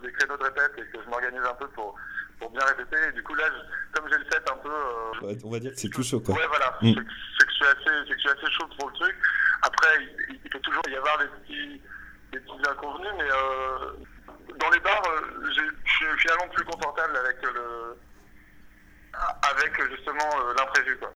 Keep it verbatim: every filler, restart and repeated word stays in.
des créneaux de répète et que je m'organise un peu pour, pour bien répéter. Et du coup, là, je, comme j'ai le set un peu... Euh, ouais, on va dire que c'est tout chaud, quoi. Ouais, voilà. Mm. C'est, c'est, que je suis assez, c'est que je suis assez chaud pour le truc. Après, il, il peut toujours y avoir des petits, des petits inconvenus, mais euh, dans les bars, euh, j'ai, je suis finalement plus confortable avec le... avec justement euh, l'imprévu, quoi.